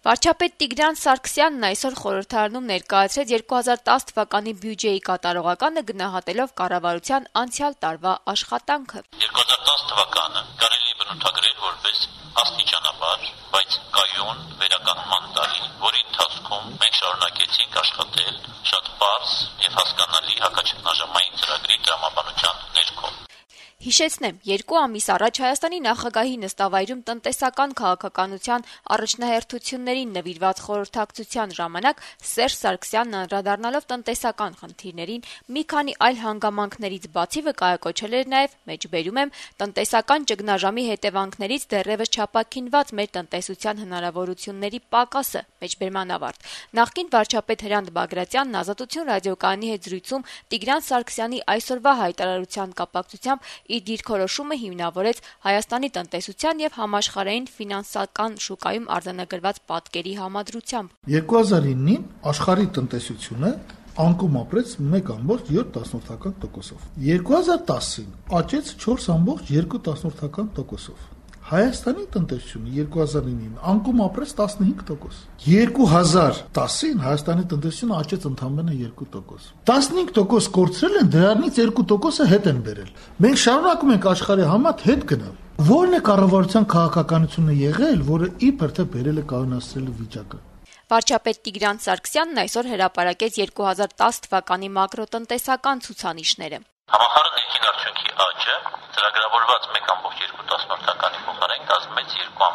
Վարչապետ Տիգրան Սարգսյանն այսօր խորհրդարանում ներկայացրեց 2010 թվականի բյուջեի կատարողականը գնահատելով կառավարության անցյալ տարվա աշխատանքը։ 2010 թվականը կարելի է բնութագրել որպես աստիճանաբար, բայց կայուն վերականգնման տարի, որի ընթացքում մենք շարունակեցինք աշխատել շատ պարզ եւ հասկանալի հակաճգնաժամային ծրագրի տրամաբանության ներքո։ Հիշեցնեմ, 2 ամիս առաջ Հայաստանի նախագահի նստավայրում տնտեսական քաղաքականության առաջնահերթություններին նվիրված խորհրդակցության ժամանակ Սերժ Սարգսյանն անդրադառնալով տնտեսական խնդիրներին մի քանի այլ հանգամանքներից բացի վկայակոչել էր նաև, մեջբերում եմ, տնտեսական ճգնաժամի հետևանքներից դեռևս չափակինված մեր տնտեսության հնարավորությունների պակասը, մեջբերման ավարտ։ Նախկին վարչապետ Հրանտ Բագրատյանն Ազատություն ռադիոկայանի հետ զրույցում Տիգրան Սարգսյանի այսօրվա հայտարարության կապակցությամբ իր դիրքորոշումը հիմնավորեց Հայաստանի տնտեսության եւ համաշխարհային ֆինանսական շուկայում արձանագրված պատկերի համադրությամբ։ 2009-ին աշխարհի տնտեսությունը անկում ապրեց 1.7%-ով։ 2010-ին աճեց 4.2%-ով։ Հայաստանի տնտեսությունը 2009-ին անկում ապրեց 15%։ 2010-ին Հայաստանի տնտեսությունը աճեց ընդամենը 2%։ 15% կորցրել են, դրանից 2%-ը հետ են բերել։ Մենք շարունակում ենք աշխարհի համատ հետ գնալ։ Որն է կառավարության քաղաքականությունը եղել, որը իբր թե բերել է կայունացրել վիճակը։ Վարչապետ Տիգրան Սարգսյանն այսօր հրապարակեց 2010 թվականի մակրոտնտեսական ցուցանիշները։ Համախառն ներքին արդյունքի աճը ծրագրավորված 1.2%-ականի փոխարեն կազմեց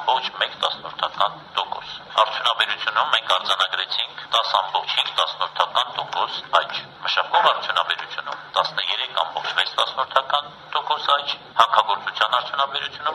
2.1%։ Արդյունաբերությունում մենք արձանագրեցինք 10.5% աճ, մշակող արդյունաբերությունում 13.6% աճ, հանքագործության արդյունաբերությունում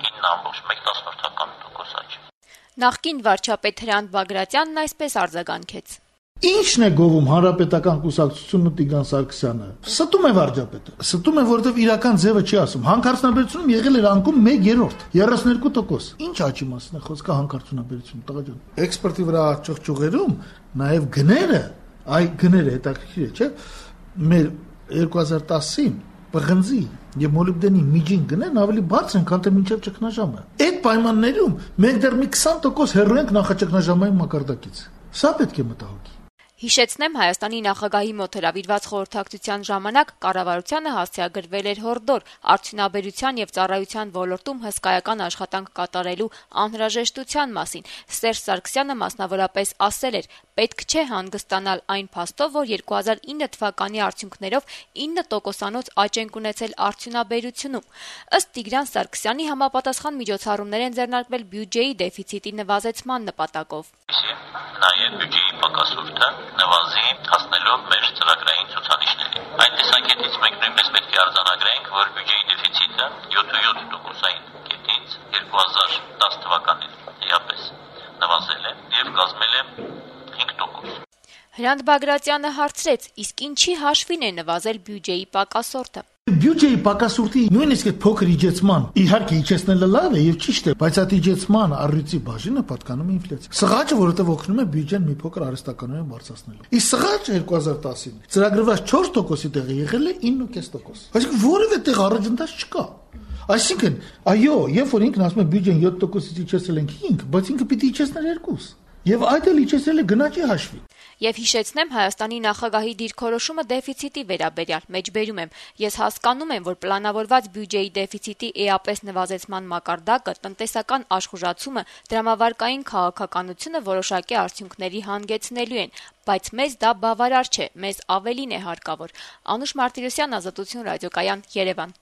19.1% աճ։ Նախկին վարչապետ Հրանտ Բագրատյանն այսպես արձագանքեց. Ինչն է գովում հանրապետական կուսակցությունն ու Տիգրան Սարգսյանը։ Ստում է վարչապետը։ Ստում է, որովհետև իրական ձևը չի ասում։ Հանքարդյունաբերությունում եղել էր անկում 1/3, 32%։ Ինչ աճի մասն է խոսքը հանքարդյունաբերությունում, տղա ջան։ Էքսպորտի վրա աճող ճյուղերում նաև գները, այ գները հետաքրքիր է, չէ՞։ Մեր 2010-ին պղնձի եւ մոլիբդենի միջին գներն ավելի բարձր են, քան թե մինչեւ ճգնաժամը։ Այդ պայմաններում մենք դեռ մի 20% հեռու ենք նախաճգնաժամային մակարդակից։ Սա պետք է մտահոգի։ Հիշեցնեմ, Հայաստանի նախագահի մոտ հրավիրված խորհրդակցության ժամանակ կառավարությանը հասցեագրվել էր հորդոր արդյունաբերության եւ ծառայության ոլորտում հսկայական աշխատանք կատարելու անհրաժեշտության մասին։ Սերժ Սարգսյանը մասնավորապես ասել էր. պետք չէ հանգստանալ այն փաստով, որ 2009 թվականի արդյունքներով 9%-անոց աճ ենք ունեցել արդյունաբերությունում։ Ըստ Տիգրան Սարգսյանի համապատասխան միջոցառումներ են ձեռնարկվել բյուջեի դեֆիցիտի նվազեցման նպատակով։ Նաև բյուջեի պակասուրդը նվազի հասնելով մեր ծրագրային ցուցանիշներին։ Այդ տեսակետից մենք նույնպես պետք է արձանագրենք, որ բյուջեի դեֆիցիտը 7.7%-ային կետից 2010 թվականին իհապես նվազել է եւ կազմել է 5%։ Հրանտ Բագրատյանը հարցրեց. իսկ ինչի հաշվին է նվազել բյուջեի պակասորտը։ Բյուջեի պակասուրտի նույնիսկ այդ փոքր իջեցման իհարկե իջեցնելը լավ է եւ ճիշտ է, բայց այդ իջեցման առյուծի բաժինը պատկանում է ինֆլյացիա։ Սղաճը, որովհետեւ օգնում է բյուջեն մի փոքր արհեստականորեն բարձրացնելու։ Իսկ սղաճը 2010-ին ծրագրված 4%-ի տեղը եղել է 9.5%։ Այսինքն որևէ տեղ առաջընթաց չկա։ Այսինքն, այո, երբ որ ինքն ասում է բյուջեն 7%-ից իջեցել ենք 5, բայց ինքը պիտի իջեցներ 2%։ Եվ այդ էլ իջեցել է գնաճի հաշվի։ Եվ հիշեցնեմ, Հայաստանի նախագահի դիրքորոշումը դեֆիցիտի վերաբերյալ, մեջբերում եմ, ես հասկանում եմ, որ պլանավորված բյուջեի դեֆիցիտի էապես նվազեցման մակարդակը, տնտեսական աշխուժացումը, դրամավարկային քաղաքականությունը որոշակի արդյունքների հանգեցնելու են, բայց մեզ դա բավարար չէ, մեզ ավելին է հարկավոր։ Անուշ Մարտիրոսյան, Ազատություն ռադիոկայան, Երևան։